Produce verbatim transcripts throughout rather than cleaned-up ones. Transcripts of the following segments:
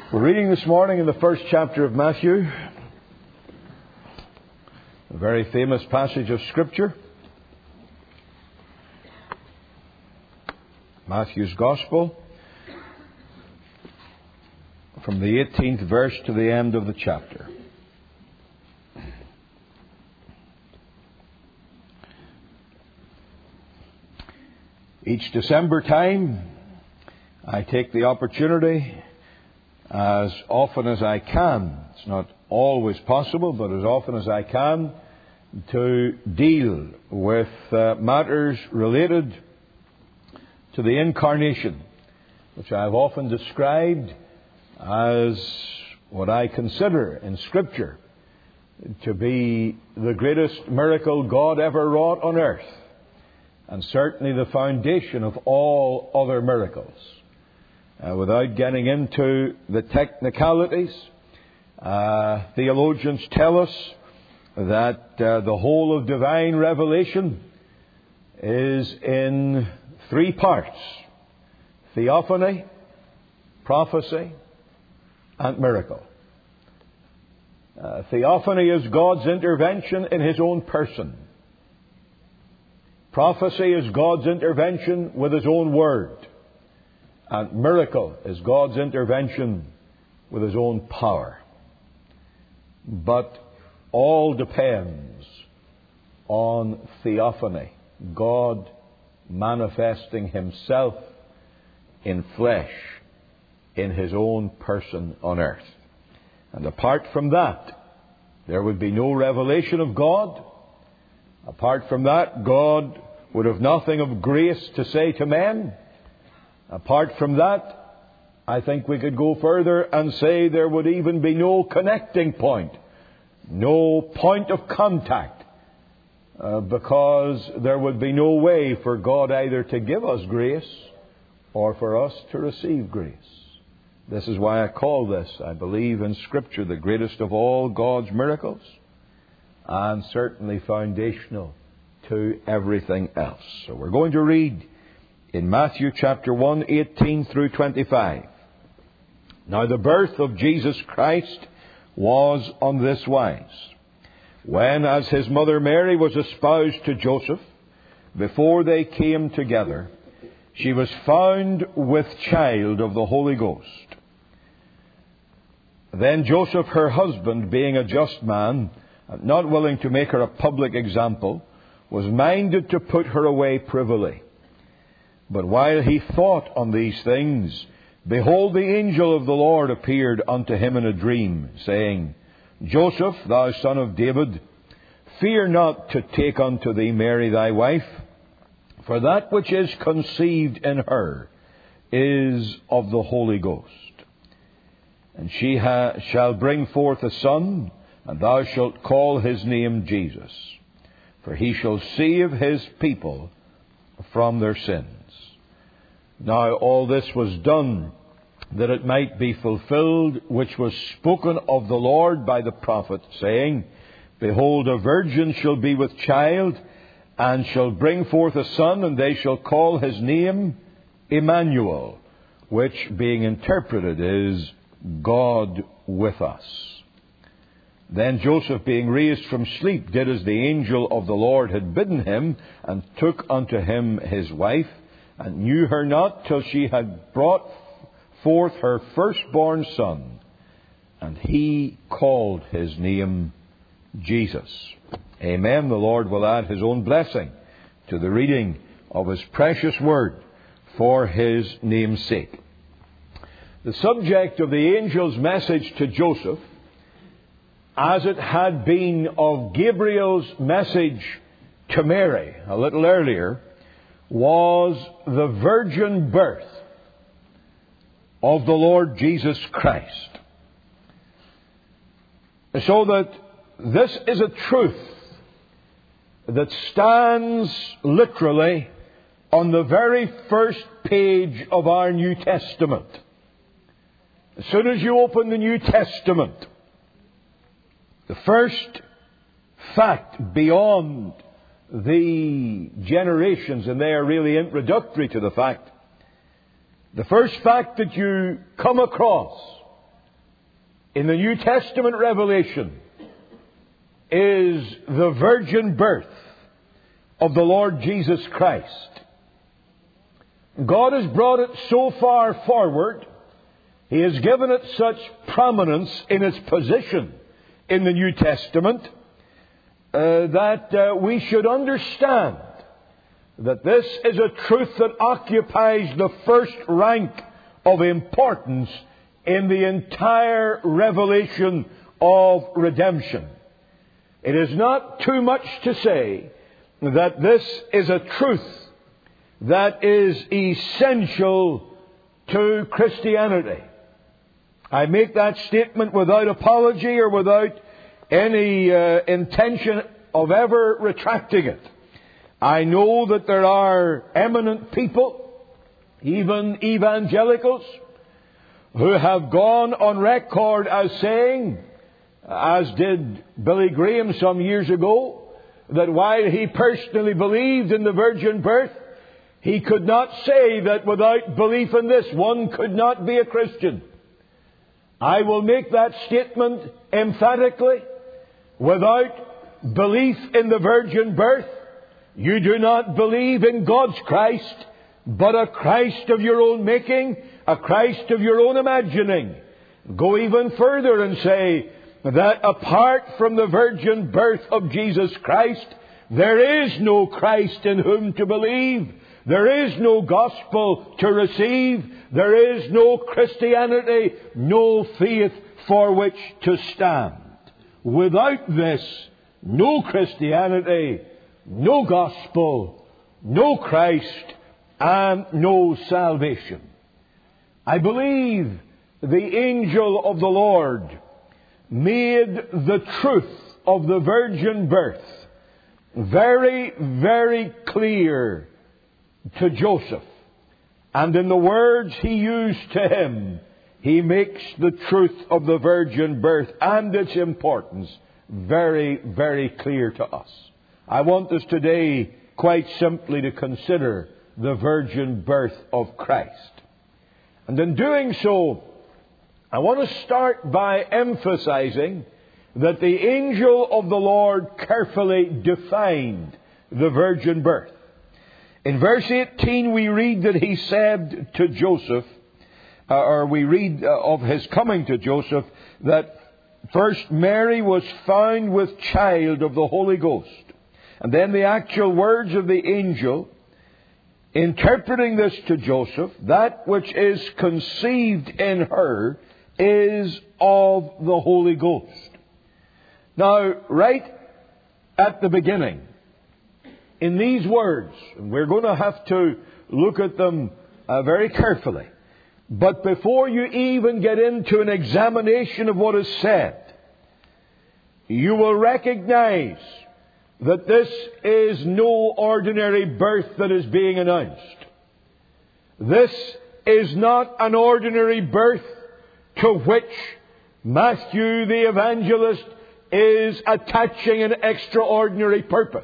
We're reading this morning in the first chapter of Matthew, a very famous passage of Scripture. Matthew's Gospel, from the eighteenth verse to the end of the chapter. Each December time, I take the opportunity, as often as I can, it's not always possible, but as often as I can, to deal with uh, matters related to the Incarnation, which I have often described as what I consider in Scripture to be the greatest miracle God ever wrought on earth, and certainly the foundation of all other miracles. Uh, without getting into the technicalities, uh, theologians tell us that uh, the whole of divine revelation is in three parts: theophany, prophecy, and miracle. Uh, theophany is God's intervention in His own person. Prophecy is God's intervention with His own word. And miracle is God's intervention with His own power. But all depends on theophany, God manifesting Himself in flesh, in His own person on earth. And apart from that, there would be no revelation of God. Apart from that, God would have nothing of grace to say to men. Apart from that, I think we could go further and say there would even be no connecting point, no point of contact, uh, because there would be no way for God either to give us grace or for us to receive grace. This is why I call this, I believe in Scripture, the greatest of all God's miracles, and certainly foundational to everything else. So we're going to read in Matthew chapter one, eighteen through twenty-five. Now the birth of Jesus Christ was on this wise. When, as His mother Mary was espoused to Joseph, before they came together, she was found with child of the Holy Ghost. Then Joseph, her husband, being a just man, and not willing to make her a public example, was minded to put her away privily. But while he thought on these things, behold, the angel of the Lord appeared unto him in a dream, saying, Joseph, thou son of David, fear not to take unto thee Mary thy wife, for that which is conceived in her is of the Holy Ghost. And she ha- shall bring forth a son, and thou shalt call his name Jesus, for he shall save his people from their sins. Now all this was done that it might be fulfilled, which was spoken of the Lord by the prophet, saying, Behold, a virgin shall be with child, and shall bring forth a son, and they shall call his name Emmanuel, which, being interpreted, is God with us. Then Joseph, being raised from sleep, did as the angel of the Lord had bidden him, and took unto him his wife, and knew her not till she had brought forth her firstborn son. And he called his name Jesus. Amen. The Lord will add His own blessing to the reading of His precious word for His name's sake. The subject of the angel's message to Joseph, as it had been of Gabriel's message to Mary a little earlier, was the virgin birth of the Lord Jesus Christ. So that this is a truth that stands literally on the very first page of our New Testament. As soon as you open the New Testament, the first fact beyond the generations, and they are really introductory to the fact, the first fact that you come across in the New Testament revelation is the virgin birth of the Lord Jesus Christ. God has brought it so far forward, He has given it such prominence in its position in the New Testament, uh, that uh, we should understand that this is a truth that occupies the first rank of importance in the entire revelation of redemption. It is not too much to say that this is a truth that is essential to Christianity. I make that statement without apology or without any uh, intention of ever retracting it. I know that there are eminent people, even evangelicals, who have gone on record as saying, as did Billy Graham some years ago, that while he personally believed in the virgin birth, he could not say that without belief in this, one could not be a Christian. I will make that statement emphatically. Without belief in the virgin birth, you do not believe in God's Christ, but a Christ of your own making, a Christ of your own imagining. Go even further and say that apart from the virgin birth of Jesus Christ, there is no Christ in whom to believe. There is no gospel to receive. There is no Christianity, no faith for which to stand. Without this, no Christianity, no gospel, no Christ, and no salvation. I believe the angel of the Lord made the truth of the virgin birth very, very clear to Joseph. And in the words he used to him, he makes the truth of the virgin birth and its importance very, very clear to us. I want us today quite simply to consider the virgin birth of Christ. And in doing so, I want to start by emphasizing that the angel of the Lord carefully defined the virgin birth. In verse eighteen we read that he said to Joseph, uh, or we read uh, of his coming to Joseph, that first Mary was found with child of the Holy Ghost. And then the actual words of the angel interpreting this to Joseph, that which is conceived in her is of the Holy Ghost. Now, right at the beginning, in these words, and we're going to have to look at them uh, very carefully, but before you even get into an examination of what is said, you will recognize that this is no ordinary birth that is being announced. This is not an ordinary birth to which Matthew the evangelist is attaching an extraordinary purpose.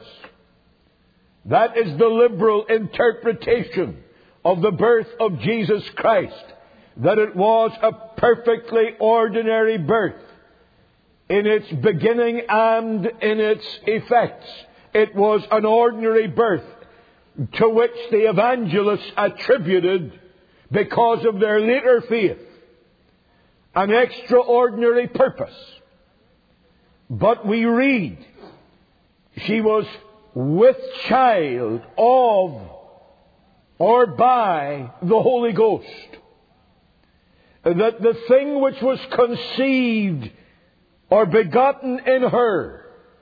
That is the liberal interpretation of the birth of Jesus Christ, that it was a perfectly ordinary birth in its beginning and in its effects. It was an ordinary birth to which the evangelists attributed, because of their later faith, an extraordinary purpose. But we read, she was with child of or by the Holy Ghost. That the thing which was conceived or begotten in her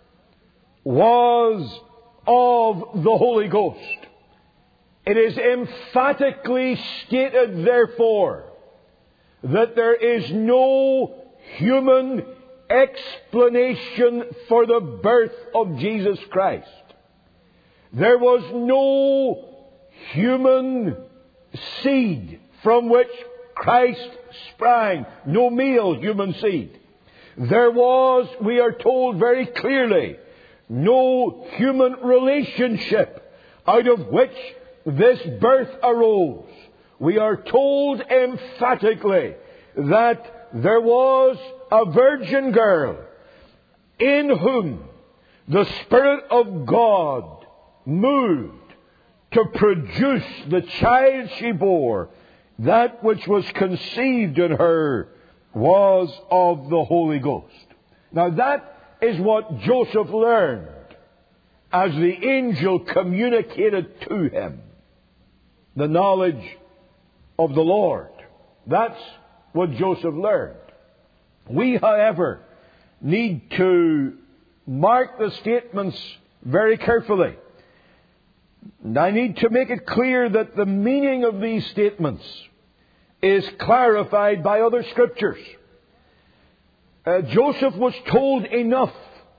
was of the Holy Ghost. It is emphatically stated, therefore, that there is no human explanation for the birth of Jesus Christ. There was no human seed from which Christ sprang, no male human seed. There was, we are told very clearly, no human relationship out of which this birth arose. We are told emphatically that there was a virgin girl in whom the Spirit of God moved to produce the child she bore, that which was conceived in her was of the Holy Ghost. Now that is what Joseph learned as the angel communicated to him the knowledge of the Lord. That's what Joseph learned. We, however, need to mark the statements very carefully. And I need to make it clear that the meaning of these statements is clarified by other scriptures. Uh, Joseph was told enough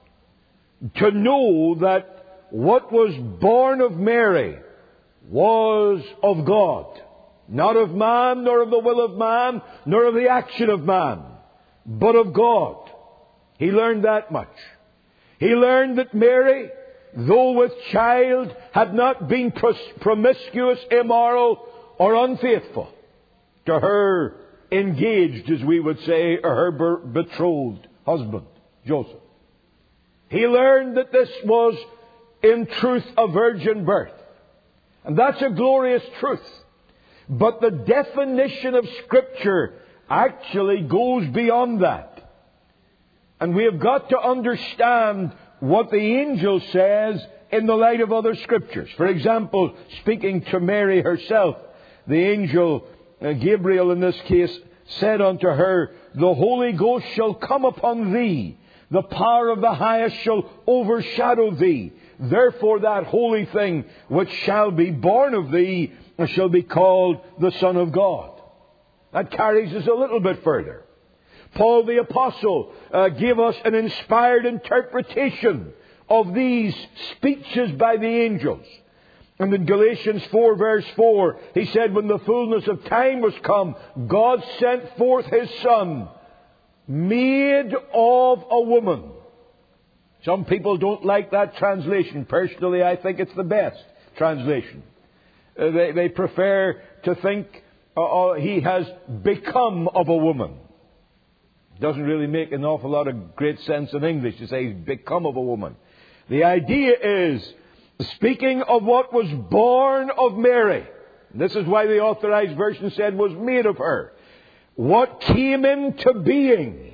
to know that what was born of Mary was of God. Not of man, nor of the will of man, nor of the action of man, but of God. He learned that much. He learned that Mary, though with child, had not been promiscuous, immoral, or unfaithful to her engaged, as we would say, or her betrothed husband, Joseph. He learned that this was, in truth, a virgin birth. And that's a glorious truth. But the definition of Scripture actually goes beyond that. And we have got to understand what the angel says in the light of other Scriptures. For example, speaking to Mary herself, the angel uh, Gabriel in this case said unto her, the Holy Ghost shall come upon thee. The power of the highest shall overshadow thee. Therefore that holy thing which shall be born of thee shall be called the Son of God. That carries us a little bit further. Paul the Apostle uh, gave us an inspired interpretation of these speeches by the angels. And in Galatians four verse four, he said, when the fullness of time was come, God sent forth His Son, made of a woman. Some people don't like that translation. Personally, I think it's the best translation. Uh, they, they prefer to think uh, uh, He has become of a woman. Doesn't really make an awful lot of great sense in English to say He's become of a woman. The idea is, speaking of what was born of Mary. This is why the Authorized Version said was made of her. What came into being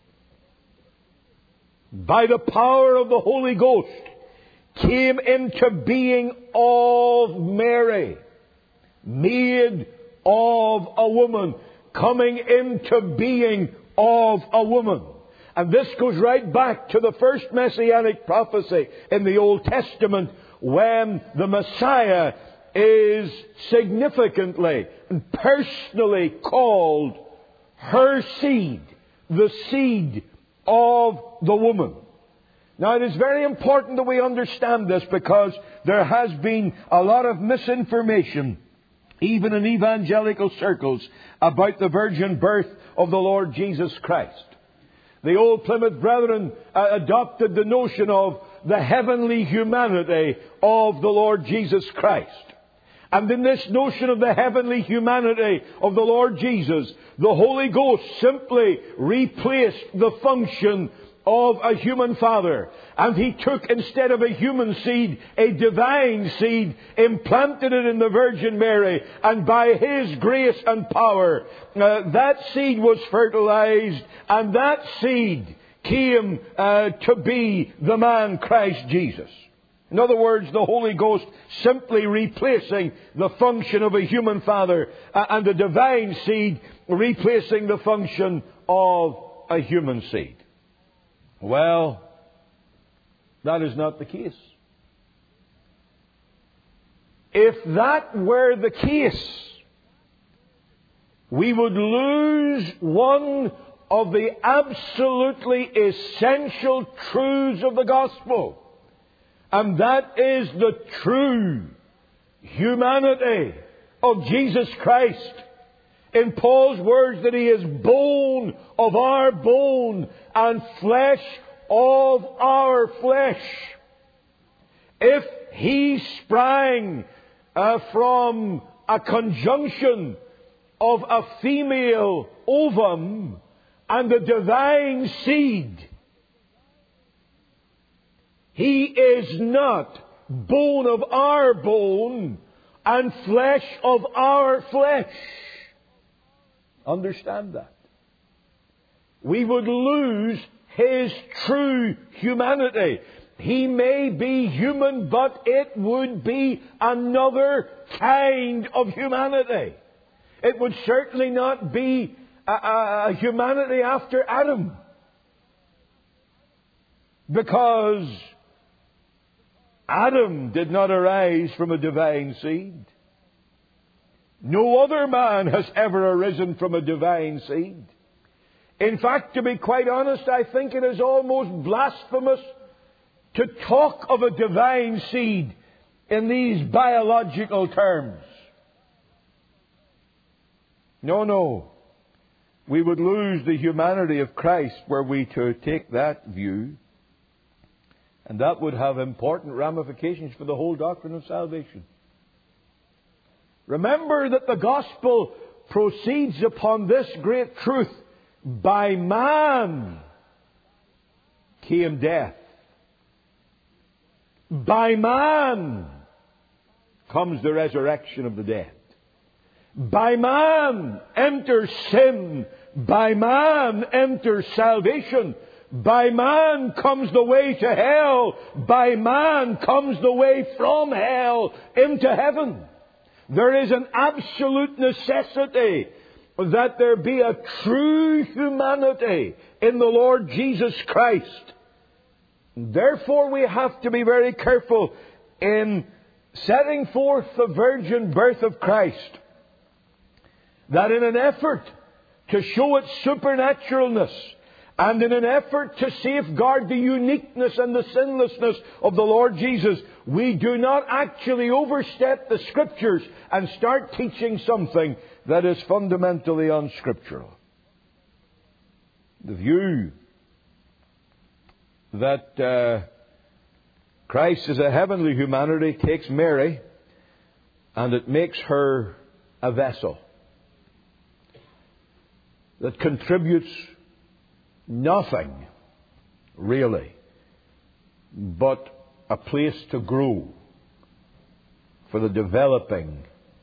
by the power of the Holy Ghost came into being of Mary, made of a woman, coming into being of a woman. And this goes right back to the first messianic prophecy in the Old Testament, when the Messiah is significantly and personally called her seed, the seed of the woman. Now it is very important that we understand this, because there has been a lot of misinformation, even in evangelical circles, about the virgin birth of the Lord Jesus Christ. The old Plymouth Brethren uh, adopted the notion of the heavenly humanity of the Lord Jesus Christ. And in this notion of the heavenly humanity of the Lord Jesus, the Holy Ghost simply replaced the function of a human father. And He took, instead of a human seed, a divine seed, implanted it in the Virgin Mary, and by His grace and power, uh, that seed was fertilized, and that seed came uh, to be the man Christ Jesus. In other words, the Holy Ghost simply replacing the function of a human father, uh, and the divine seed replacing the function of a human seed. Well, that is not the case. If that were the case, we would lose one of the absolutely essential truths of the gospel. And that is the true humanity of Jesus Christ. In Paul's words, that He is bone of our bone and flesh of our flesh. If He sprang uh, from a conjunction of a female ovum and the divine seed. He is not bone of our bone and flesh of our flesh. Understand that. We would lose His true humanity. He may be human, but it would be another kind of humanity. It would certainly not be a, a, a humanity after Adam. Because Adam did not arise from a divine seed. No other man has ever arisen from a divine seed. In fact, to be quite honest, I think it is almost blasphemous to talk of a divine seed in these biological terms. No, no. We would lose the humanity of Christ were we to take that view. And that would have important ramifications for the whole doctrine of salvation. Remember that the gospel proceeds upon this great truth. By man came death. By man comes the resurrection of the dead. By man enters sin. By man enters salvation. By man comes the way to hell. By man comes the way from hell into heaven. There is an absolute necessity that there be a true humanity in the Lord Jesus Christ. Therefore, we have to be very careful in setting forth the virgin birth of Christ, that in an effort to show its supernaturalness, and in an effort to safeguard the uniqueness and the sinlessness of the Lord Jesus, we do not actually overstep the Scriptures and start teaching something that is fundamentally unscriptural. The view that uh, Christ is a heavenly humanity takes Mary and it makes her a vessel that contributes nothing, really, but a place to grow for the developing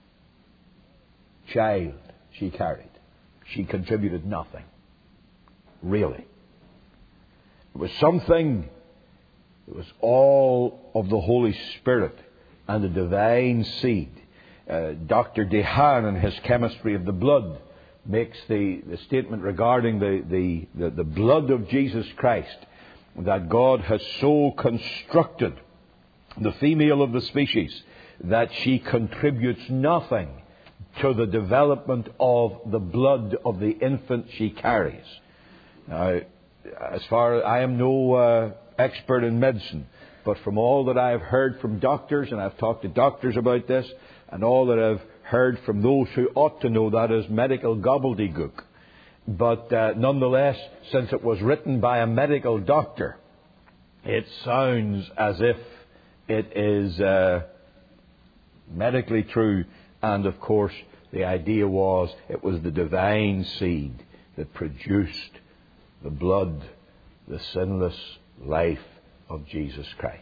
child she carried. She contributed nothing, really. It was something that was all of the Holy Spirit and the divine seed. Uh, Doctor Dehaan, in his Chemistry of the Blood, makes the, the statement regarding the, the, the, the blood of Jesus Christ, that God has so constructed the female of the species that she contributes nothing to the development of the blood of the infant she carries. Now, as far as I am no uh, expert in medicine, but from all that I have heard from doctors, and I've talked to doctors about this, and all that I've heard from those who ought to know that is medical gobbledygook. But uh, nonetheless, since it was written by a medical doctor, it sounds as if it is uh, medically true. And of course, the idea was it was the divine seed that produced the blood, the sinless life of Jesus Christ.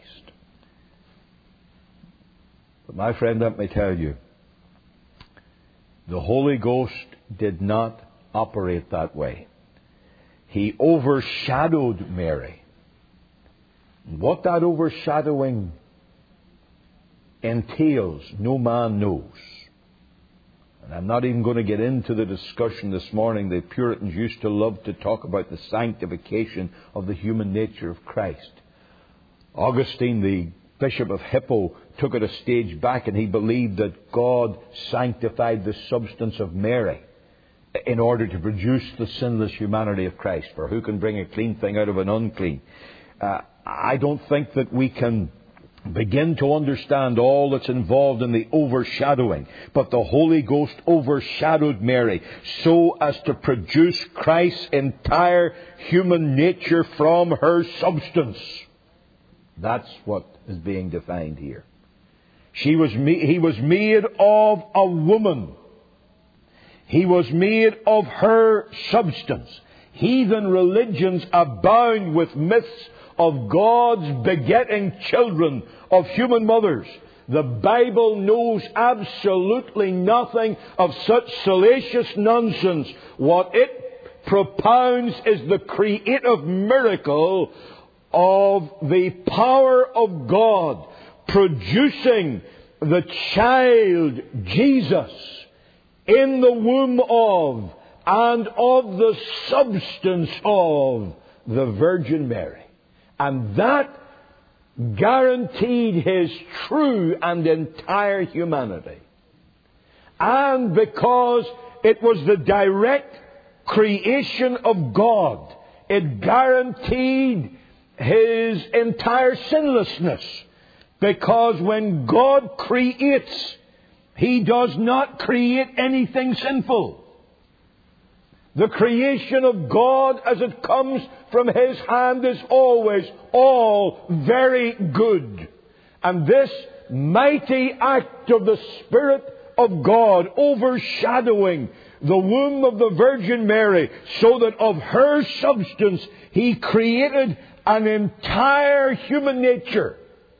But my friend, let me tell you, the Holy Ghost did not operate that way. He overshadowed Mary. What that overshadowing entails, no man knows. And I'm not even going to get into the discussion this morning. The Puritans used to love to talk about the sanctification of the human nature of Christ. Augustine, the Bishop of Hippo, took it a stage back, and he believed that God sanctified the substance of Mary in order to produce the sinless humanity of Christ. For who can bring a clean thing out of an unclean? Uh, I don't think that we can begin to understand all that's involved in the overshadowing. But the Holy Ghost overshadowed Mary so as to produce Christ's entire human nature from her substance. That's what is being defined here. She was he was made of a woman. He was made of her substance. heathen religions abound with myths of gods begetting children of human mothers. The Bible knows absolutely nothing of such salacious nonsense. What it propounds is the creative miracle of the power of God producing the child Jesus in the womb of and of the substance of the Virgin Mary. And that guaranteed His true and entire humanity. And because it was the direct creation of God, it guaranteed His entire sinlessness. Because when God creates, He does not create anything sinful. The creation of God as it comes from His hand is always all very good. And this mighty act of the Spirit of God overshadowing the womb of the Virgin Mary, so that of her substance He created an entire human nature.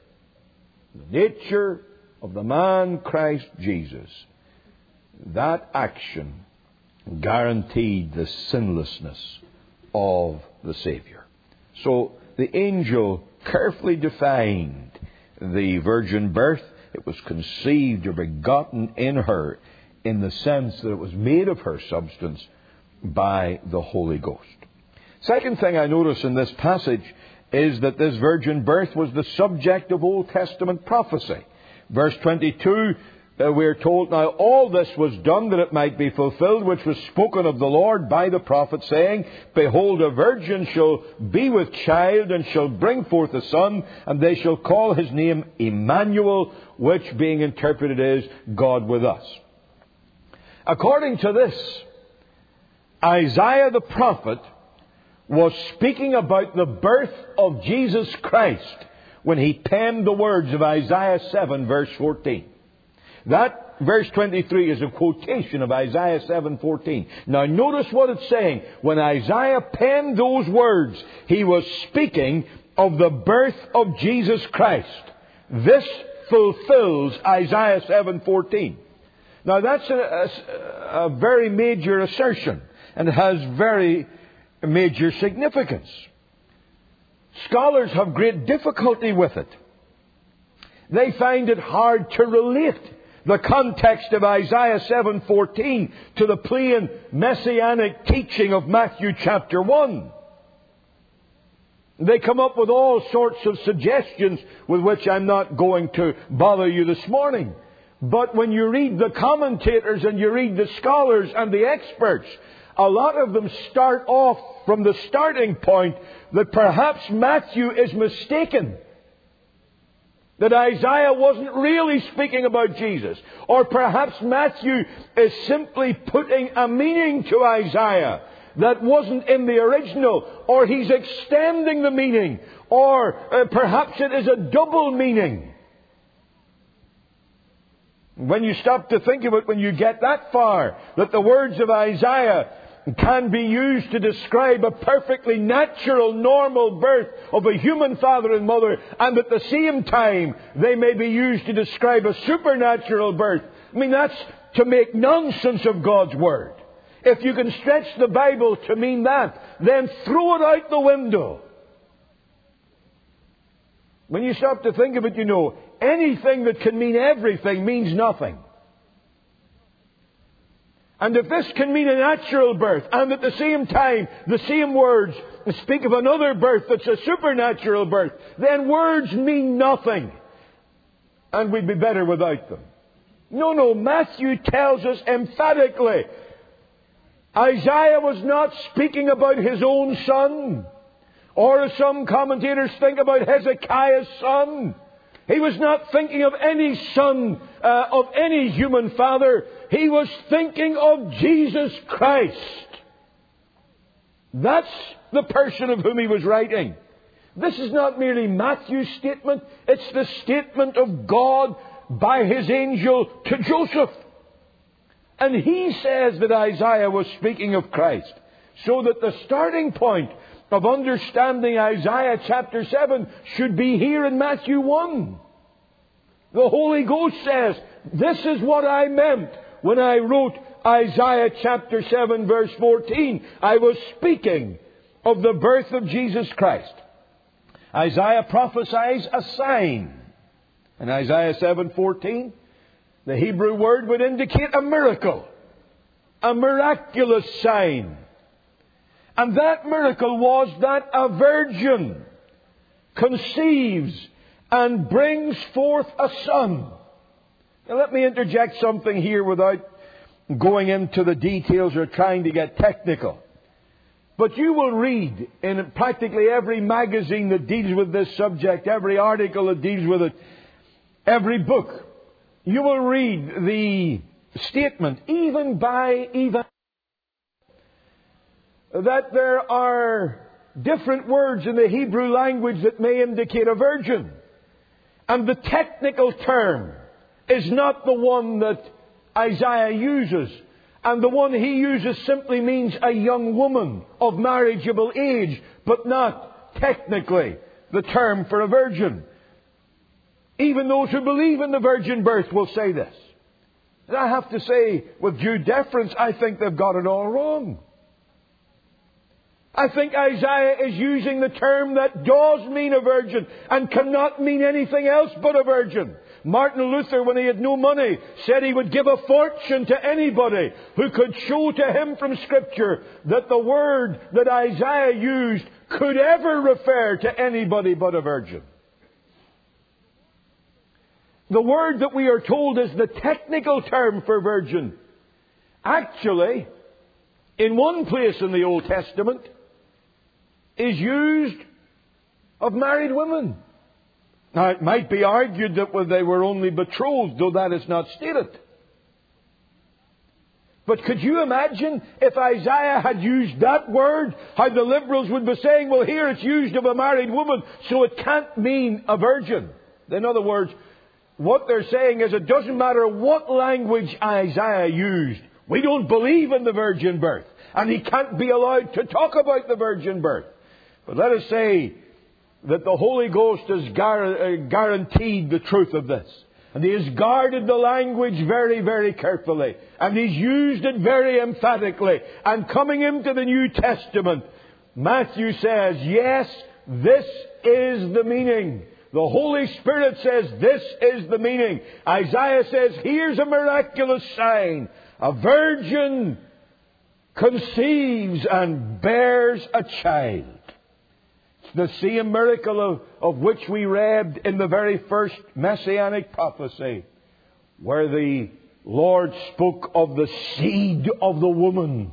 The nature of the man Christ Jesus. That action guaranteed the sinlessness of the Savior. So the angel carefully defined the virgin birth. It was conceived or begotten in her in the sense that it was made of her substance by the Holy Ghost. Second thing I notice in this passage is that this virgin birth was the subject of Old Testament prophecy. Verse twenty-two, uh, we're told, now all this was done that it might be fulfilled, which was spoken of the Lord by the prophet, saying, Behold, a virgin shall be with child, and shall bring forth a son, and they shall call his name Emmanuel, which being interpreted is God with us. According to this, Isaiah the prophet was speaking about the birth of Jesus Christ when he penned the words of Isaiah seven, verse fourteen. That verse twenty-three is a quotation of Isaiah seven fourteen. Now notice what it's saying. When Isaiah penned those words, he was speaking of the birth of Jesus Christ. This fulfills Isaiah seven fourteen. Now that's a, a, a very major assertion, and has very major significance. Scholars have great difficulty with it. They find it hard to relate the context of Isaiah seven fourteen to the plain messianic teaching of Matthew chapter one. They come up with all sorts of suggestions with which I'm not going to bother you this morning. But when you read the commentators and you read the scholars and the experts, a lot of them start off from the starting point that perhaps Matthew is mistaken. That Isaiah wasn't really speaking about Jesus. Or perhaps Matthew is simply putting a meaning to Isaiah that wasn't in the original. Or he's extending the meaning. Or uh, perhaps it is a double meaning. When you stop to think of it, when you get that far, that the words of Isaiah can be used to describe a perfectly natural, normal birth of a human father and mother, and at the same time they may be used to describe a supernatural birth. I mean, that's to make nonsense of God's Word. If you can stretch the Bible to mean that, then throw it out the window. When you stop to think of it, you know, anything that can mean everything means nothing. And if this can mean a natural birth, and at the same time the same words speak of another birth that's a supernatural birth, then words mean nothing. And we'd be better without them. No, no, Matthew tells us emphatically, Isaiah was not speaking about his own son, or as some commentators think about Hezekiah's son. He was not thinking of any son uh, of any human father. He was thinking of Jesus Christ. That's the person of whom he was writing. This is not merely Matthew's statement. It's the statement of God by His angel to Joseph. And he says that Isaiah was speaking of Christ. So that the starting point of understanding Isaiah chapter seven should be here in Matthew one. The Holy Ghost says, this is what I meant when I wrote Isaiah chapter seven verse fourteen. I was speaking of the birth of Jesus Christ. Isaiah prophesies a sign. In Isaiah seven fourteen, the Hebrew word would indicate a miracle. A miraculous sign. And that miracle was that a virgin conceives and brings forth a son. Now let me interject something here without going into the details or trying to get technical. But you will read in practically every magazine that deals with this subject, every article that deals with it, every book, you will read the statement, even by even, that there are different words in the Hebrew language that may indicate a virgin. And the technical term is not the one that Isaiah uses. And the one he uses simply means a young woman of marriageable age, but not technically the term for a virgin. Even those who believe in the virgin birth will say this. And I have to say, with due deference, I think they've got it all wrong. I think Isaiah is using the term that does mean a virgin and cannot mean anything else but a virgin. Martin Luther, when he had no money, said he would give a fortune to anybody who could show to him from Scripture that the word that Isaiah used could ever refer to anybody but a virgin. The word that we are told is the technical term for virgin. Actually, in one place in the Old Testament, is used of married women. Now, it might be argued that they were only betrothed, though that is not stated. But could you imagine if Isaiah had used that word, how the liberals would be saying, well, here it's used of a married woman, so it can't mean a virgin. In other words, what they're saying is it doesn't matter what language Isaiah used. We don't believe in the virgin birth. And he can't be allowed to talk about the virgin birth. But let us say that the Holy Ghost has guaranteed the truth of this. And He has guarded the language very, very carefully. And He's used it very emphatically. And coming into the New Testament, Matthew says, yes, this is the meaning. The Holy Spirit says, this is the meaning. Isaiah says, here's a miraculous sign. A virgin conceives and bears a child. The same miracle of, of which we read in the very first Messianic prophecy, where the Lord spoke of the seed of the woman.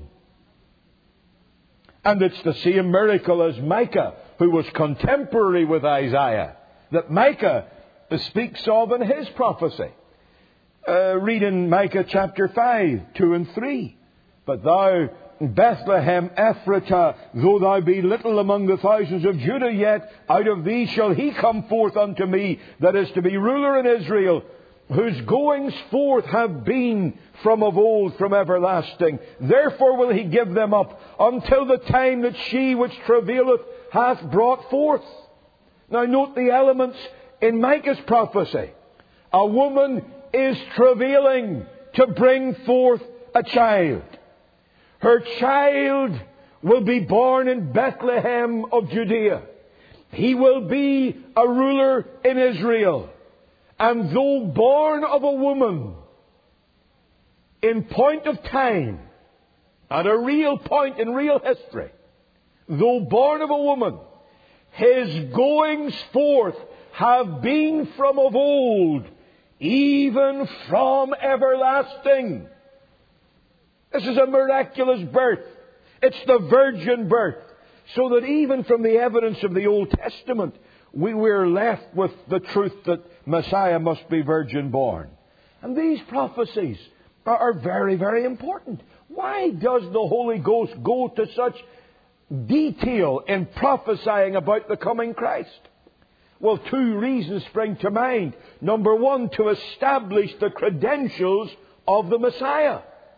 And it's the same miracle as Micah, who was contemporary with Isaiah, that Micah speaks of in his prophecy. Uh, read in Micah chapter five, two and three. But thou, Bethlehem Ephratah, though thou be little among the thousands of Judah, yet out of thee shall he come forth unto me, that is to be ruler in Israel, whose goings forth have been from of old, from everlasting. Therefore will he give them up until the time that she which travaileth hath brought forth. Now note the elements in Micah's prophecy. A woman is travailing to bring forth a child. Her child will be born in Bethlehem of Judea. He will be a ruler in Israel. And though born of a woman, in point of time, at a real point in real history, though born of a woman, his goings forth have been from of old, even from everlasting. This is a miraculous birth. It's the virgin birth. So that even from the evidence of the Old Testament, we were left with the truth that Messiah must be virgin born. And these prophecies are very, very important. Why does the Holy Ghost go to such detail in prophesying about the coming Christ? Well, two reasons spring to mind. Number one, to establish the credentials of the Messiah.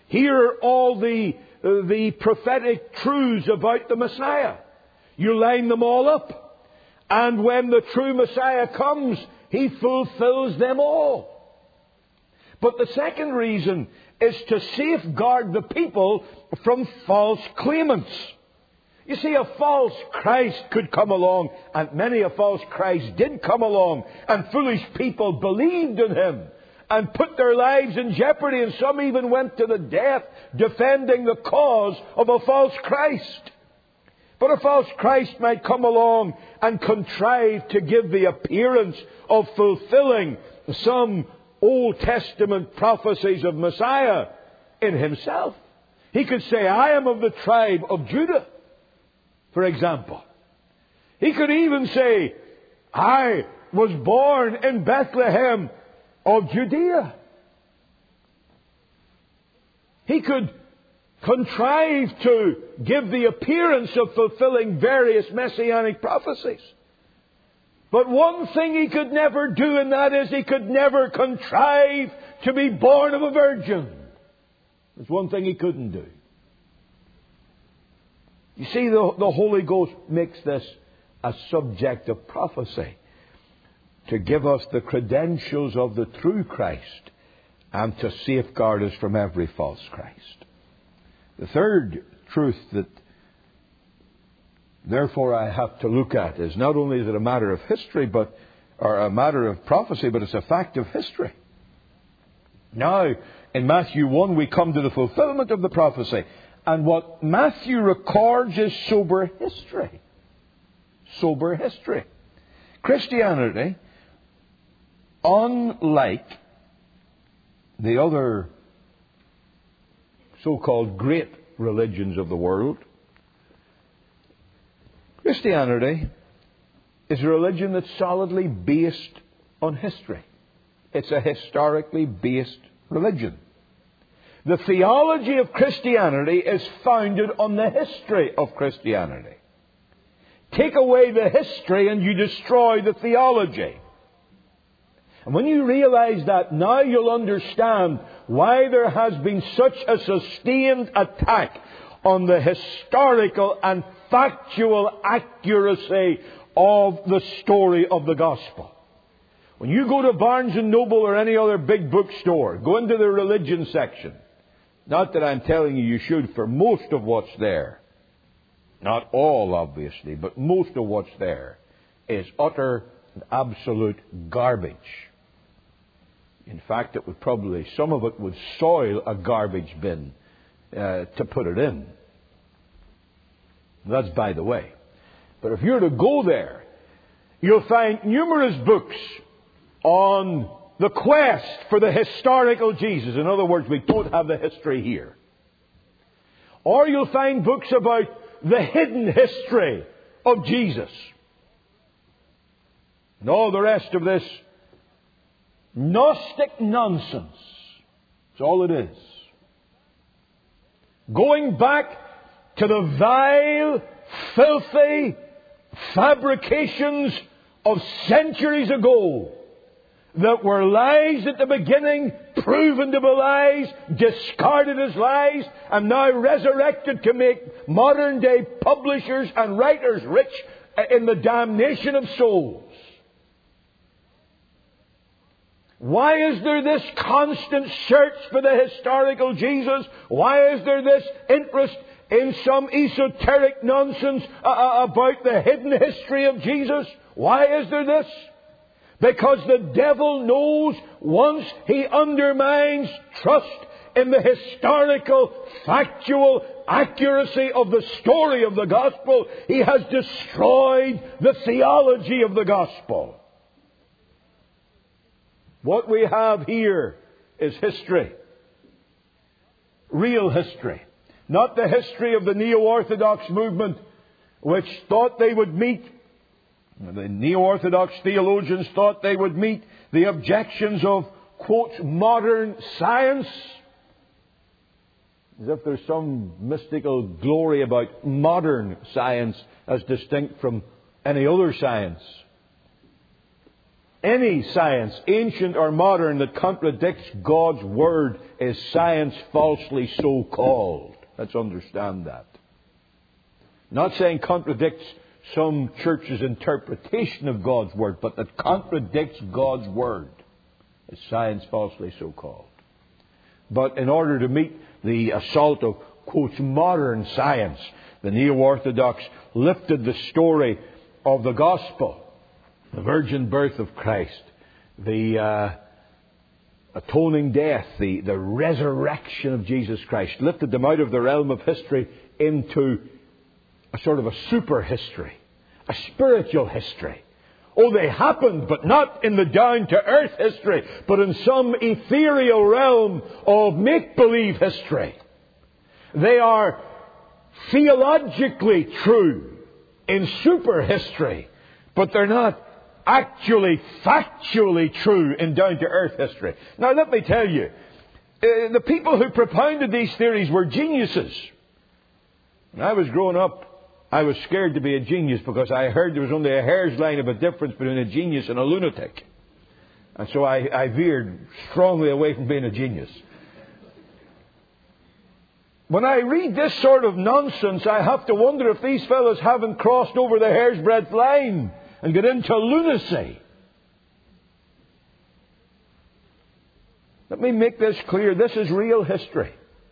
Hear all the, uh, the prophetic truths about the Messiah. You line them all up. And when the true Messiah comes, He fulfills them all. But the second reason is to safeguard the people from false claimants. You see, a false Christ could come along, and many a false Christ did come along, and foolish people believed in Him and put their lives in jeopardy, and some even went to the death defending the cause of a false Christ. But a false Christ might come along and contrive to give the appearance of fulfilling some Old Testament prophecies of Messiah in himself. He could say, I am of the tribe of Judah, for example. He could even say, I was born in Bethlehem of Judea. He could contrive to give the appearance of fulfilling various messianic prophecies. But one thing he could never do, and that is he could never contrive to be born of a virgin. There's one thing he couldn't do. You see, the, the Holy Ghost makes this a subject of prophecy to give us the credentials of the true Christ and to safeguard us from every false Christ. The third truth that therefore I have to look at is not only is it a matter of history, but or a matter of prophecy, but it's a fact of history. Now, in Matthew one, we come to the fulfillment of the prophecy. And what Matthew records is sober history. Sober history. Christianity, unlike the other so-called great religions of the world, Christianity is a religion that's solidly based on history. It's a historically based religion. The theology of Christianity is founded on the history of Christianity. Take away the history and you destroy the theology. And when you realize that, now you'll understand why there has been such a sustained attack on the historical and factual accuracy of the story of the gospel. When you go to Barnes and Noble or any other big bookstore, go into the religion section. Not that I'm telling you you should for most of what's there. Not all, obviously, but most of what's there is utter and absolute garbage. In fact, it would probably, some of it would soil a garbage bin uh, to put it in. That's by the way. But if you're to go there, you'll find numerous books on the quest for the historical Jesus. In other words, we don't have the history here. Or you'll find books about the hidden history of Jesus. And all the rest of this Gnostic nonsense. That's all it is. Going back to the vile, filthy fabrications of centuries ago that were lies at the beginning, proven to be lies, discarded as lies, and now resurrected to make modern day publishers and writers rich in the damnation of souls. Why is there this constant search for the historical Jesus? Why is there this interest in some esoteric nonsense uh, about the hidden history of Jesus? Why is there this? Because the devil knows once he undermines trust in the historical, factual accuracy of the story of the gospel, he has destroyed the theology of the gospel. What we have here is history. Real history. Not the history of the Neo-Orthodox movement, which thought they would meet, the Neo-Orthodox theologians thought they would meet the objections of, quote, modern science. As if there's some mystical glory about modern science as distinct from any other science. Any science, ancient or modern, that contradicts God's Word is science falsely so called. Let's understand that. Not saying contradicts some church's interpretation of God's Word, but that contradicts God's Word is science falsely so called. But in order to meet the assault of, quote, modern science, the Neo-Orthodox lifted the story of the gospel, the virgin birth of Christ, the uh, atoning death, the, the resurrection of Jesus Christ, lifted them out of the realm of history into a sort of a super history, a spiritual history. Oh, they happened, but not in the down-to-earth history, but in some ethereal realm of make-believe history. They are theologically true in super history, but they're not actually, factually true in down-to-earth history. Now, let me tell you, uh, the people who propounded these theories were geniuses. When I was growing up, I was scared to be a genius because I heard there was only a hair's line of a difference between a genius and a lunatic. And so I, I veered strongly away from being a genius. When I read this sort of nonsense, I have to wonder if these fellows haven't crossed over the hair's breadth line and get into lunacy. Let me make this clear. This is real history.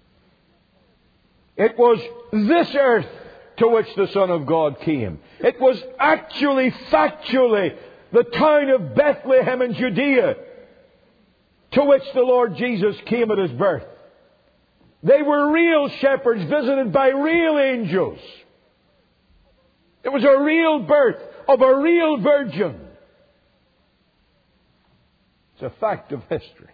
It was this earth to which the Son of God came. It was actually, factually, the town of Bethlehem in Judea to which the Lord Jesus came at His birth. They were real shepherds visited by real angels. It was a real birth of a real virgin. It's a fact of history.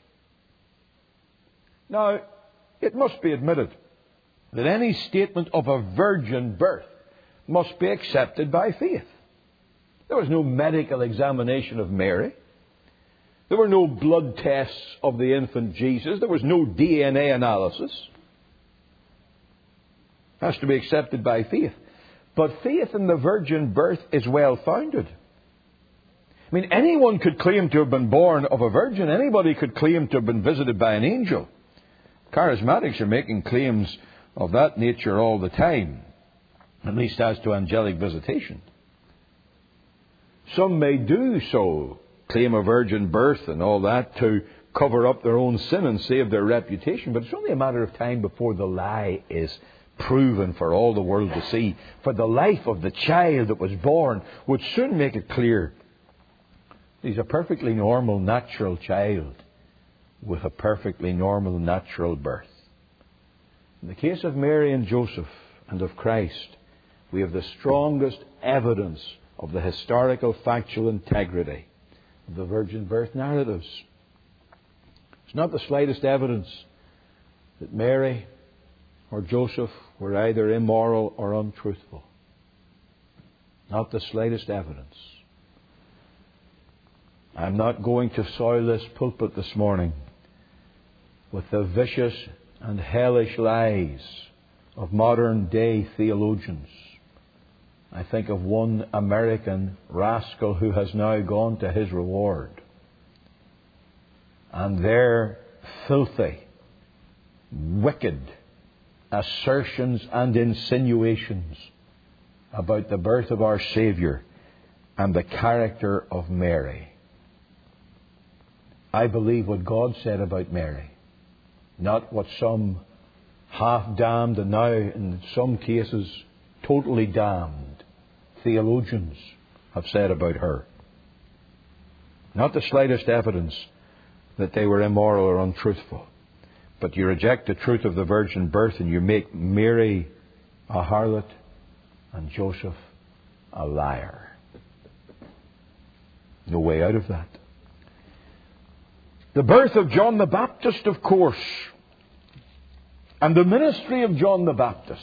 Now, it must be admitted that any statement of a virgin birth must be accepted by faith. There was no medical examination of Mary. There were no blood tests of the infant Jesus. There was no D N A analysis. It has to be accepted by faith. But faith in the virgin birth is well founded. I mean, anyone could claim to have been born of a virgin. Anybody could claim to have been visited by an angel. Charismatics are making claims of that nature all the time, at least as to angelic visitation. Some may do so, claim a virgin birth and all that, to cover up their own sin and save their reputation, but it's only a matter of time before the lie is proven for all the world to see. For the life of the child that was born would soon make it clear he's a perfectly normal, natural child with a perfectly normal, natural birth. In the case of Mary and Joseph and of Christ, we have the strongest evidence of the historical, factual integrity of the virgin birth narratives. It's not the slightest evidence that Mary or Joseph were either immoral or untruthful. Not the slightest evidence. I'm not going to soil this pulpit this morning with the vicious and hellish lies of modern day theologians. I think of one American rascal who has now gone to his reward. And their filthy, wicked assertions and insinuations about the birth of our Saviour and the character of Mary. I believe what God said about Mary, not what some half-damned and now in some cases totally damned theologians have said about her. Not the slightest evidence that they were immoral or untruthful. But you reject the truth of the virgin birth and you make Mary a harlot and Joseph a liar. No way out of that. The birth of John the Baptist, of course, and the ministry of John the Baptist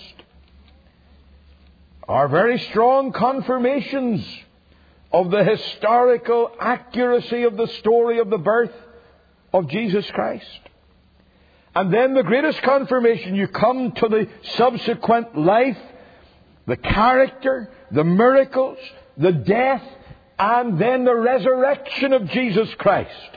are very strong confirmations of the historical accuracy of the story of the birth of Jesus Christ. And then the greatest confirmation, you come to the subsequent life, the character, the miracles, the death, and then the resurrection of Jesus Christ.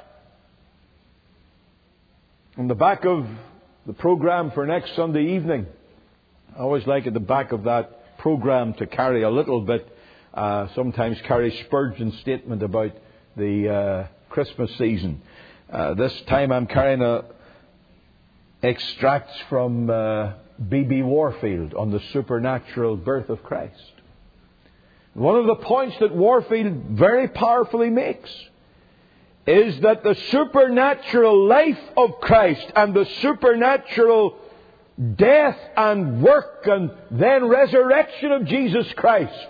On the back of the program for next Sunday evening, I always like at the back of that program to carry a little bit, uh, sometimes carry Spurgeon's statement about the uh, Christmas season. Uh, this time I'm carrying a, extracts from uh, B B Warfield on the supernatural birth of Christ. One of the points that Warfield very powerfully makes is that the supernatural life of Christ and the supernatural death and work and then resurrection of Jesus Christ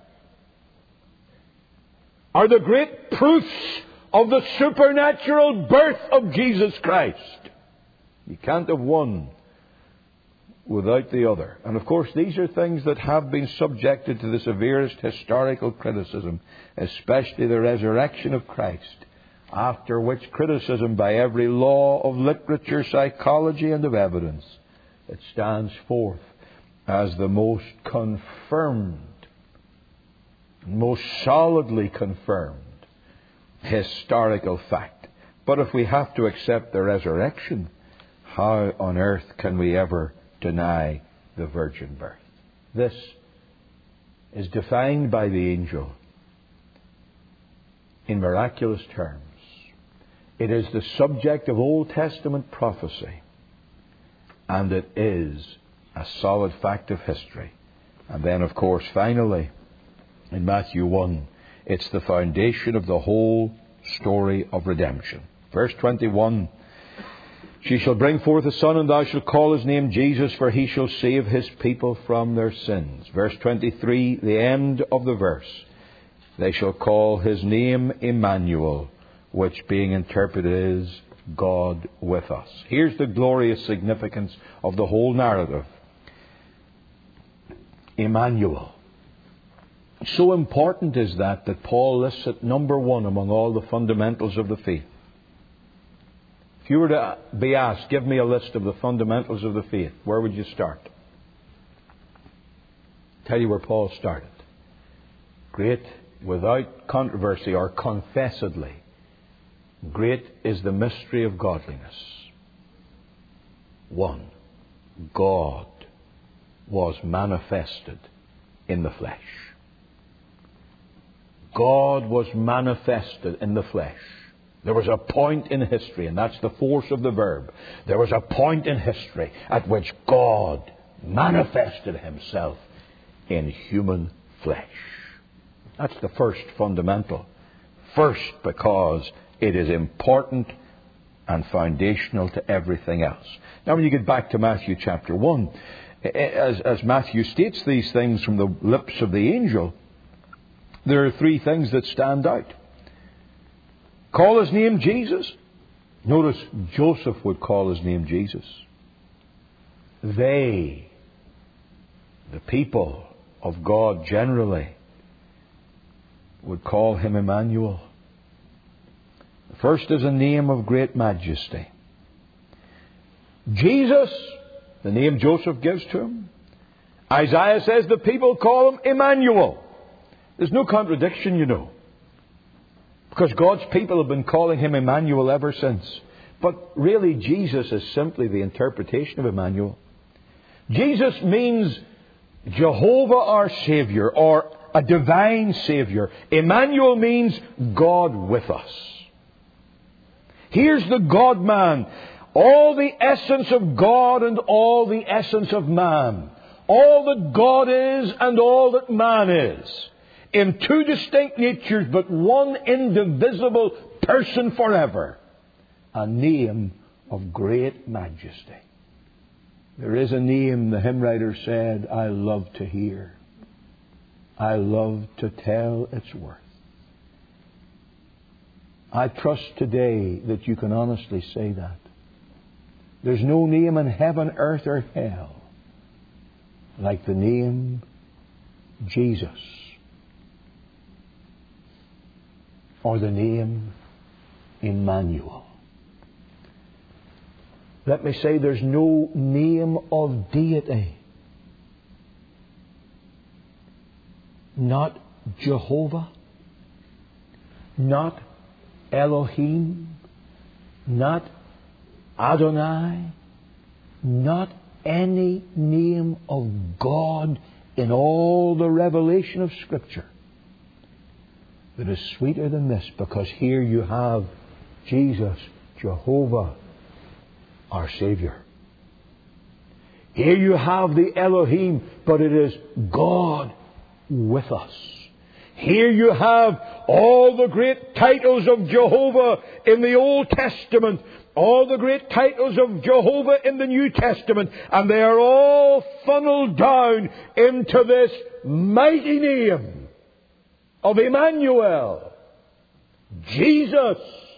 are the great proofs of the supernatural birth of Jesus Christ. You can't have one without the other. And of course, these are things that have been subjected to the severest historical criticism, especially the resurrection of Christ, after which criticism by every law of literature, psychology, and of evidence, it stands forth as the most confirmed, most solidly confirmed historical fact. But if we have to accept the resurrection, how on earth can we ever deny the virgin birth? This is defined by the angel in miraculous terms. It is the subject of Old Testament prophecy, and it is a solid fact of history. And then, of course, finally, in Matthew one, it's the foundation of the whole story of redemption. Verse twenty-one, she shall bring forth a son, and thou shalt call his name Jesus, for he shall save his people from their sins. Verse twenty-three, the end of the verse, they shall call his name Emmanuel, which being interpreted is God with us. Here's the glorious significance of the whole narrative. Emmanuel. So important is that that Paul lists it number one among all the fundamentals of the faith. If you were to be asked, give me a list of the fundamentals of the faith, where would you start? Tell you where Paul started. Great, without controversy or confessedly, great is the mystery of godliness. One, God was manifested in the flesh. God was manifested in the flesh. There was a point in history, and that's the force of the verb. There was a point in history at which God manifested himself in human flesh. That's the first fundamental. First, because it is important and foundational to everything else. Now, when you get back to Matthew chapter one, as, as Matthew states these things from the lips of the angel, there are three things that stand out. Call his name Jesus. Notice Joseph would call his name Jesus. They, the people of God generally, would call him Emmanuel. The first is a name of great majesty. Jesus, the name Joseph gives to him. Isaiah says the people call him Emmanuel. There's no contradiction, you know. Because God's people have been calling him Emmanuel ever since. But really, Jesus is simply the interpretation of Emmanuel. Jesus means Jehovah our Savior, or a divine Savior. Emmanuel means God with us. Here's the God-man. All the essence of God and all the essence of man. All that God is and all that man is. In two distinct natures, but one indivisible person forever. A name of great majesty. There is a name, the hymn writer said, I love to hear. I love to tell its worth. I trust today that you can honestly say that. There's no name in heaven, earth, or hell like the name Jesus. Or the name Emmanuel. Let me say there's no name of deity, not Jehovah, not Elohim, not Adonai, not any name of God in all the revelation of Scripture that is sweeter than this, because here you have Jesus, Jehovah, our Savior. Here you have the Elohim, but it is God with us. Here you have all the great titles of Jehovah in the Old Testament, all the great titles of Jehovah in the New Testament, and they are all funneled down into this mighty name of Emmanuel, Jesus,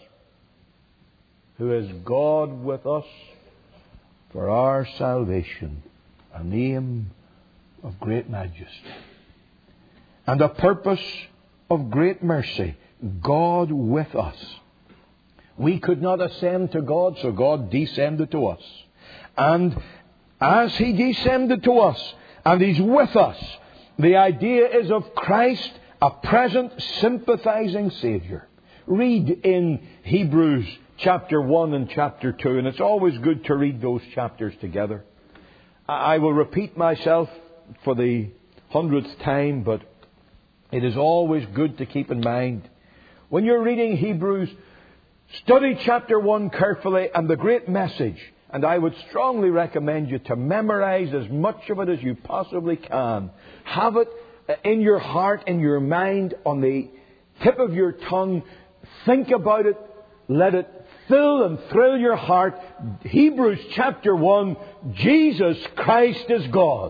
who is God with us for our salvation, a name of great majesty and a purpose of great mercy. God with us. We could not ascend to God, so God descended to us. And as He descended to us, and He's with us, the idea is of Christ, a present sympathizing Saviour. Read in Hebrews chapter one and chapter two, and it's always good to read those chapters together. I will repeat myself for the hundredth time, but it is always good to keep in mind, when you're reading Hebrews, study chapter one carefully and the great message. And I would strongly recommend you to memorize as much of it as you possibly can. Have it in your heart, in your mind, on the tip of your tongue. Think about it. Let it fill and thrill your heart. Hebrews chapter one, Jesus Christ is God.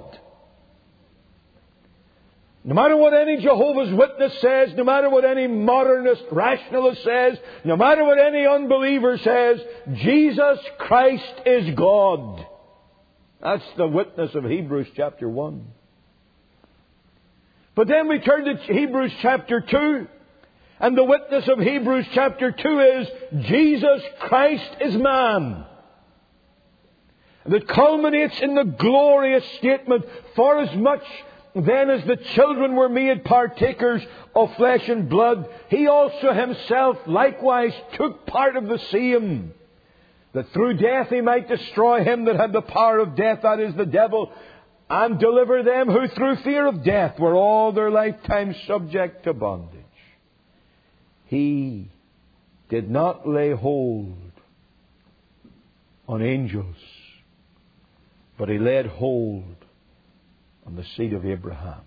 No matter what any Jehovah's Witness says, no matter what any modernist rationalist says, no matter what any unbeliever says, Jesus Christ is God. That's the witness of Hebrews chapter one. But then we turn to Hebrews chapter two, and the witness of Hebrews chapter two is Jesus Christ is man. And it culminates in the glorious statement, for as much then as the children were made partakers of flesh and blood, He also Himself likewise took part of the same, that through death He might destroy him that had the power of death, that is, the devil, and deliver them who through fear of death were all their lifetime subject to bondage. He did not lay hold on angels, but He laid hold on the seed of Abraham.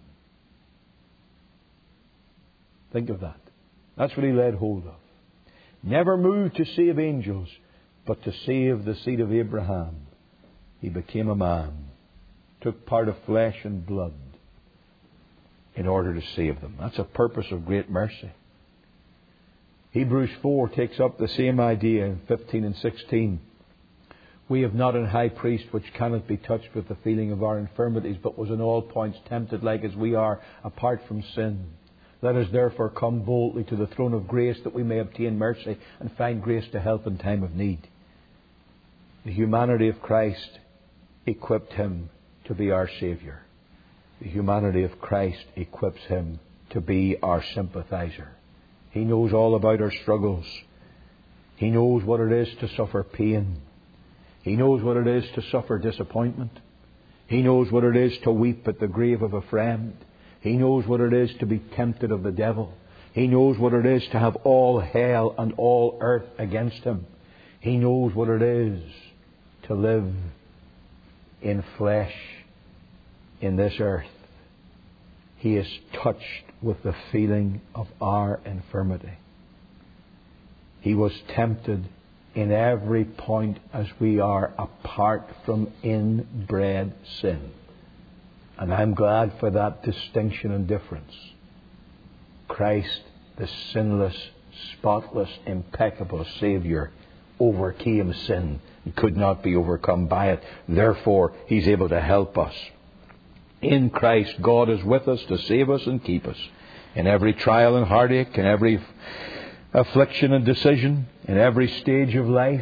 Think of that. That's what He laid hold of. Never moved to save angels, but to save the seed of Abraham. He became a man, took part of flesh and blood in order to save them. That's a purpose of great mercy. Hebrews four takes up the same idea in fifteen and sixteen. We have not an high priest which cannot be touched with the feeling of our infirmities, but was in all points tempted like as we are, apart from sin. Let us therefore come boldly to the throne of grace, that we may obtain mercy and find grace to help in time of need. The humanity of Christ equipped Him to be our Saviour. The humanity of Christ equips Him to be our sympathizer. He knows all about our struggles. He knows what it is to suffer pain. He knows what it is to suffer disappointment. He knows what it is to weep at the grave of a friend. He knows what it is to be tempted of the devil. He knows what it is to have all hell and all earth against him. He knows what it is to live in flesh in this earth. He is touched with the feeling of our infirmity. He was tempted in every point as we are, apart from inbred sin. And I'm glad for that distinction and difference. Christ, the sinless, spotless, impeccable Saviour, overcame sin and could not be overcome by it. Therefore, He's able to help us. In Christ, God is with us to save us and keep us. In every trial and heartache, in every affliction and decision, in every stage of life,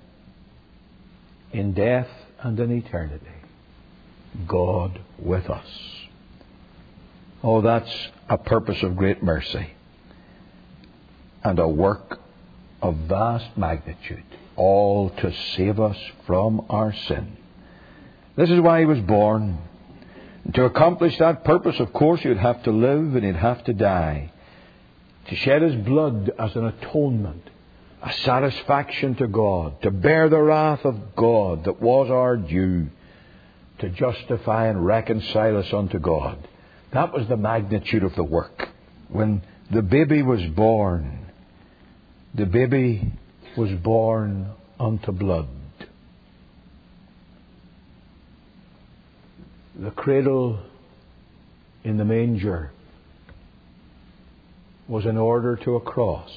in death and in eternity, God with us. Oh, that's a purpose of great mercy. and a work of vast magnitude, all to save us from our sin. This is why He was born. And to accomplish that purpose, of course, He would have to live and He'd have to die. To shed His blood as an atonement, a satisfaction to God, to bear the wrath of God that was our due, to justify and reconcile us unto God. That was the magnitude of the work. When the baby was born, the baby was born unto blood. The cradle in the manger was in order to a cross.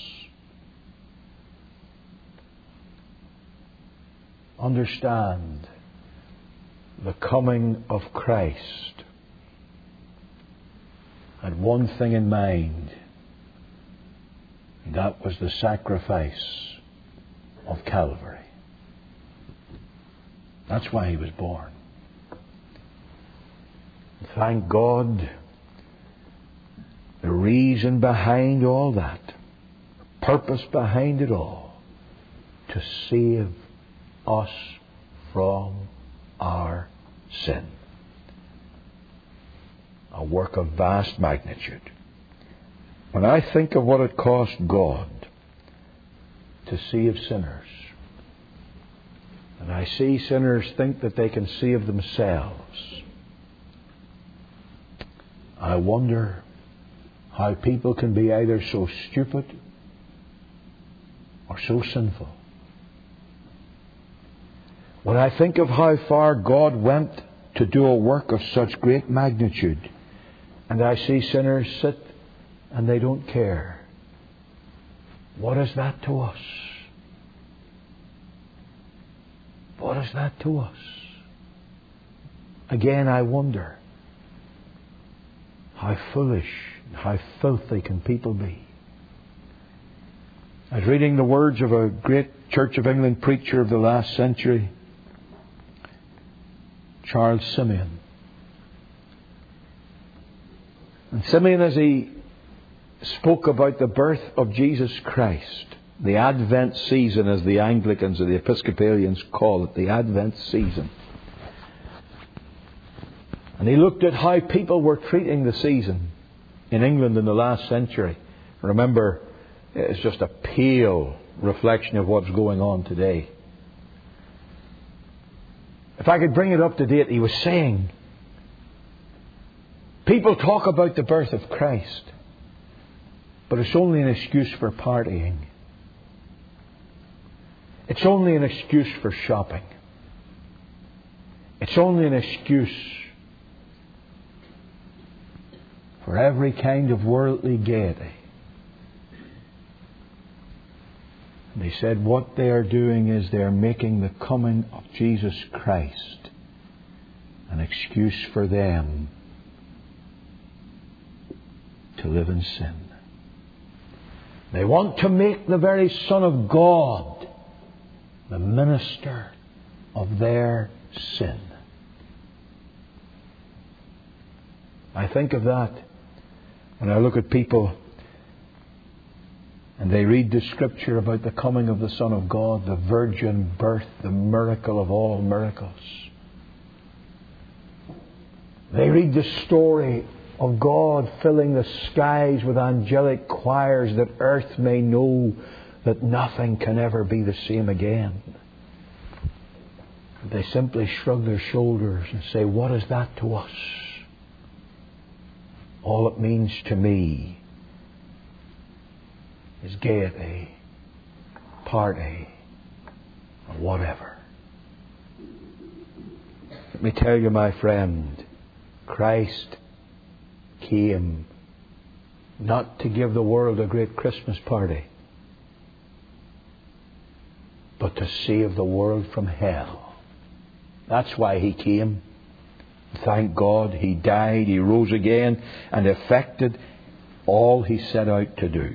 Understand the coming of Christ had one thing in mind, and that was the sacrifice of Calvary. That's why He was born. Thank God, the reason behind all that, the purpose behind it all, to save us from our sin. A work of vast magnitude. When I think of what it cost God to save sinners, and I see sinners think that they can save themselves, I wonder how people can be either so stupid or so sinful. When I think of how far God went to do a work of such great magnitude, and I see sinners sit and they don't care, what is that to us? What is that to us? Again, I wonder, how foolish, how filthy can people be? I was reading the words of a great Church of England preacher of the last century, Charles Simeon. And Simeon, as he spoke about the birth of Jesus Christ, the Advent season, as the Anglicans or the Episcopalians call it, the Advent season. And he looked at how people were treating the season in England in the last century. Remember, it's just a pale reflection of what's going on today. If I could bring it up to date, he was saying, people talk about the birth of Christ, but it's only an excuse for partying. It's only an excuse for shopping. It's only an excuse for every kind of worldly gaiety. And they said what they are doing is they are making the coming of Jesus Christ an excuse for them to live in sin. They want to make the very Son of God the minister of their sin. I think of that when I look at people and they read the Scripture about the coming of the Son of God, the virgin birth, the miracle of all miracles. They read the story of God filling the skies with angelic choirs that earth may know that nothing can ever be the same again. They simply shrug their shoulders and say, what is that to us? All it means to me is gaiety, party, or whatever. Let me tell you, my friend, Christ came not to give the world a great Christmas party, but to save the world from hell. That's why He came. Thank God He died, He rose again, and effected all He set out to do.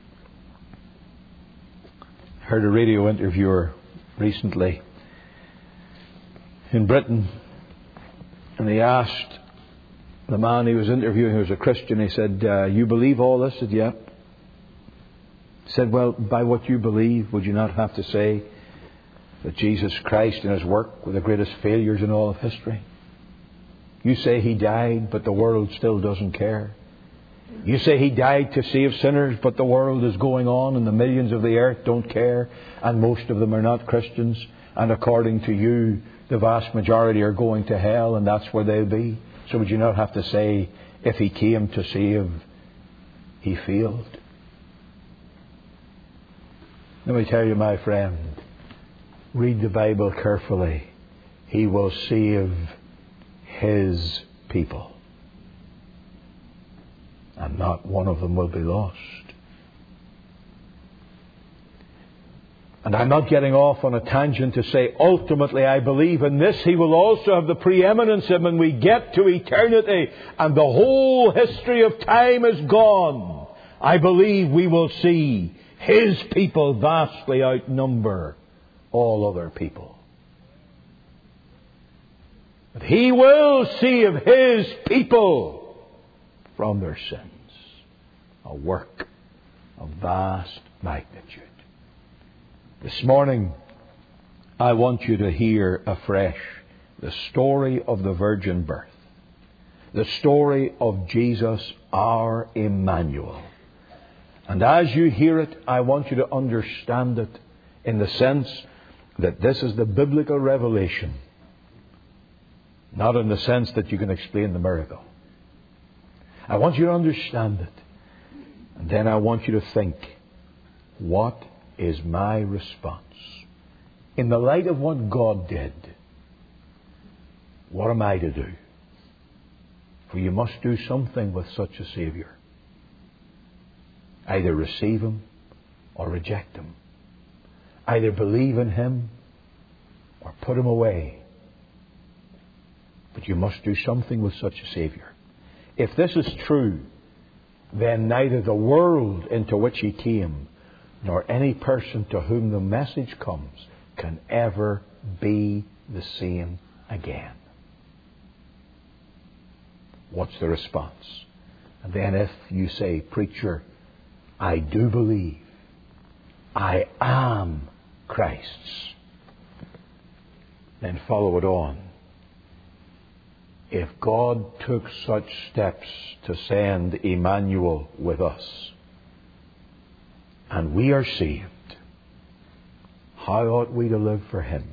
I heard a radio interviewer recently in Britain, and he asked the man he was interviewing, who was a Christian, he said, uh, you believe all this? He said, yep. said, well, by what you believe, would you not have to say that Jesus Christ and His work were the greatest failures in all of history? You say He died, but the world still doesn't care. You say He died to save sinners, but the world is going on and the millions of the earth don't care, and most of them are not Christians, and according to you, the vast majority are going to hell, and that's where they'll be. So would you not have to say, if He came to save, He failed? Let me tell you, my friend, read the Bible carefully. He will save His people, and not one of them will be lost. And I'm not getting off on a tangent to say, ultimately, I believe in this. He will also have the preeminence of when we get to eternity and the whole history of time is gone. I believe we will see His people vastly outnumber all other people. But He will save His people from their sins. A work of vast magnitude. This morning, I want you to hear afresh the story of the virgin birth. The story of Jesus, our Emmanuel. And as you hear it, I want you to understand it in the sense that this is the biblical revelation. Not in the sense that you can explain the miracle. I want you to understand it. And then I want you to think, what is my response? In the light of what God did, what am I to do? For you must do something with such a Saviour. Either receive Him or reject Him. Either believe in Him or put Him away. But you must do something with such a Saviour. If this is true, then neither the world into which He came nor any person to whom the message comes can ever be the same again. What's the response? And then if you say, preacher, I do believe I am Christ's, then follow it on. If God took such steps to send Emmanuel with us, and we are saved, how ought we to live for Him?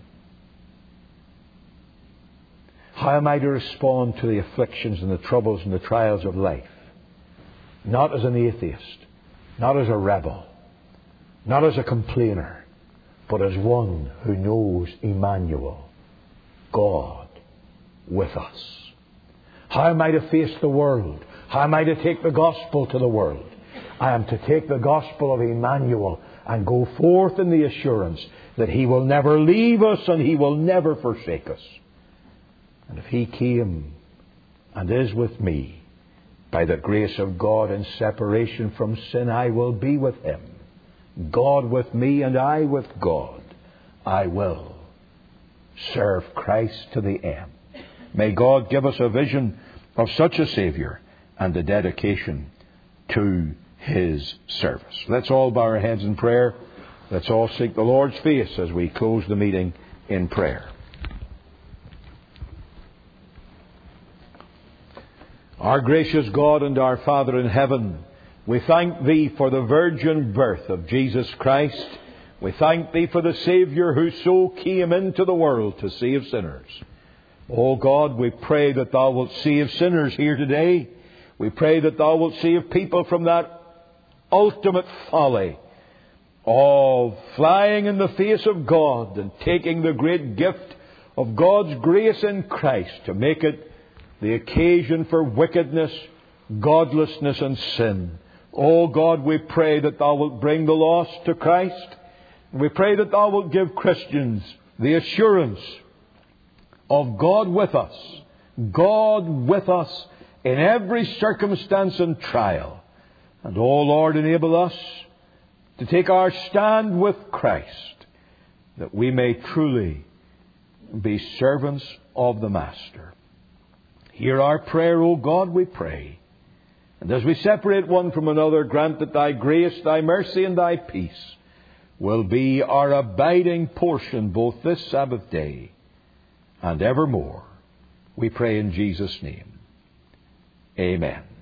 How am I to respond to the afflictions and the troubles and the trials of life? Not as an atheist, not as a rebel, not as a complainer, but as one who knows Emmanuel, God with us. How am I to face the world? How am I to take the gospel to the world? I am to take the gospel of Emmanuel and go forth in the assurance that He will never leave us and He will never forsake us. And if He came and is with me, by the grace of God in separation from sin, I will be with Him. God with me and I with God. I will serve Christ to the end. May God give us a vision of such a Saviour and a dedication to His service. Let's all bow our heads in prayer. Let's all seek the Lord's face as we close the meeting in prayer. Our gracious God and our Father in heaven, we thank Thee for the virgin birth of Jesus Christ. We thank Thee for the Saviour who so came into the world to save sinners. Oh God, we pray that Thou wilt save sinners here today. We pray that Thou wilt save people from that ultimate folly of flying in the face of God and taking the great gift of God's grace in Christ to make it the occasion for wickedness, godlessness and sin. Oh God, we pray that Thou wilt bring the lost to Christ. We pray that Thou wilt give Christians the assurance of God with us. God with us in every circumstance and trial. And, oh Lord, enable us to take our stand with Christ, that we may truly be servants of the Master. Hear our prayer, O God, we pray. And as we separate one from another, grant that Thy grace, Thy mercy, and Thy peace will be our abiding portion both this Sabbath day and evermore. We pray in Jesus' name. Amen.